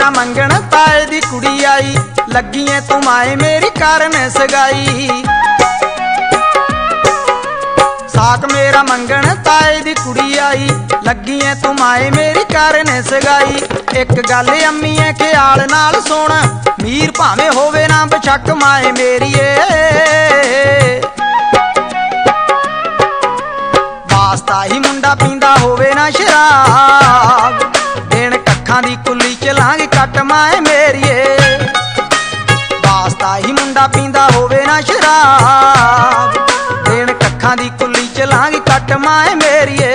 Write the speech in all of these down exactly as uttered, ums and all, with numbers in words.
मेरा मंगण ताए दी कुड़ी आई, लगिए तू माए मेरी करन सगाई। साक मेरा मंगण ताए दी कुड़ी आई, लगिए तू माए मेरी करन सगाई। एक गल अम्मीए ख्याल नाल सुन, मीर भावें होवे ना बशक माए मेरीए। वास्ता ही मुंडा पींदा होवे ना शराब, देण कक्खां दी कुल्ली चलांगी कट माए मेरीए। वास्ता ही मुंडा पींदा होवे ना शराब, देण कक्खां दी कुल्ली चलांगी कट माए मेरीए।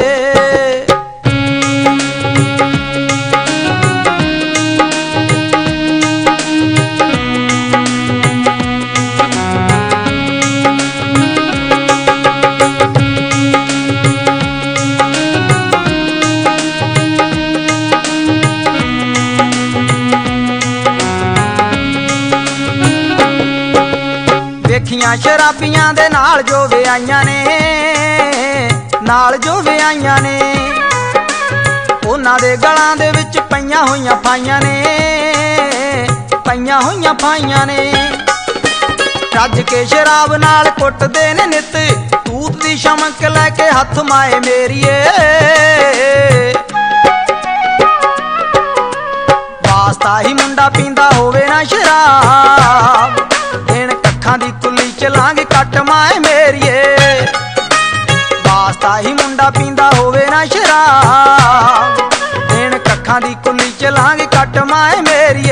देखियां शराबियां दे नाल जो विआइयां ने, नाल जो विआइयां ने, उन्हां दे गलां दे विच पईयां होईयां फाइयां ने, पईयां होईयां फाइयां ने। रज के शराब नाल कुटदे ने नित, तूत दी शमक लैके हथ माए मेरीए। वास्ता ही मुंडा पींदा होवे ना शराब, देण कक्खां दी कुल्ली चलांगी कट माए मेरीए। वास्ता ही मुंडा पींदा होवे ना शराब, देण कक्खां दी कुल्ली चलांगी कट माए मेरीए।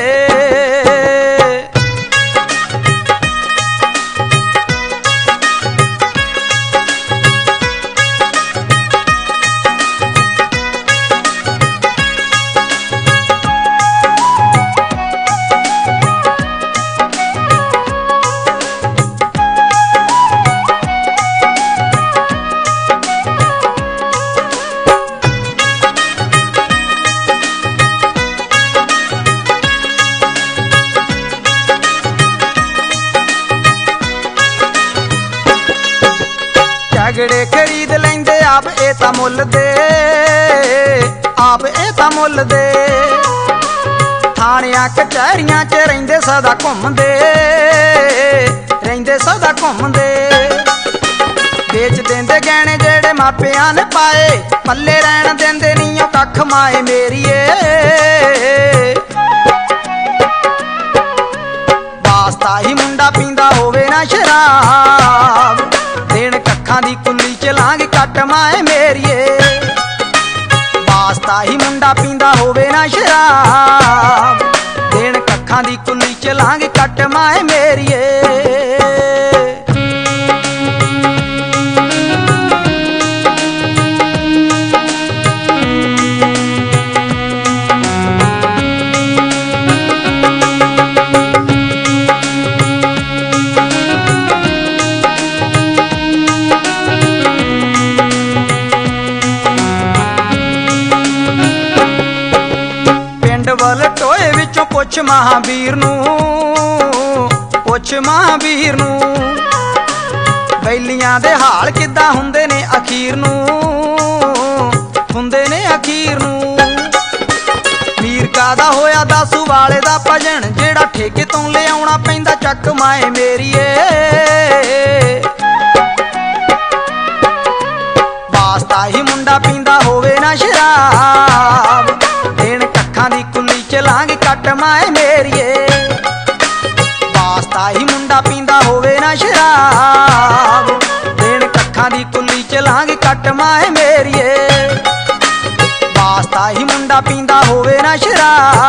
झगड़े खरीद लेंदे आप ए तां मुल दे, आप ए तां मुल दे। थाणियां कचहरियां च रहिंदे सदा घुमदे, रहिंदे सदा घुमदे। बेच देंदे गहणे जेड़े मापियां ने पाए, पल्ले रहण देंदे नीं ओ कख माए मेरीए। वास्ता ही मुंडा पींदा होवे ना शराब, देण कक्खां दी कुल्ली चलांगी कट माए मेरीए। वास्ता ही मुंडा पींदा होवे ना शराब, देण कक्खां दी कुल्ली चलांगी कट माए मेरीए। टोए विचों पुछ महावीर नूं, पुछ महावीर नूं, बैलियां दे हाल किद्दां हुंदे ने अखीर नूं, हुंदे ने अखीर नूं। मीर कादा होया दासू वाले दा भजन, जेड़ा ठेके तों लिआउणा पैंदा चक माए मेरीए। वास्ता ही मुंडा पींदा होवे ना शराब, देण कक्खां दी कुल्ली चलांगी कट माए मेरीए। वास्ता ही मुंडा पींदा होवे ना शराब, देण कक्खां दी कुल्ली चलांगी कट माए मेरीए। वास्ता ही मुंडा पींदा होवे ना शराब,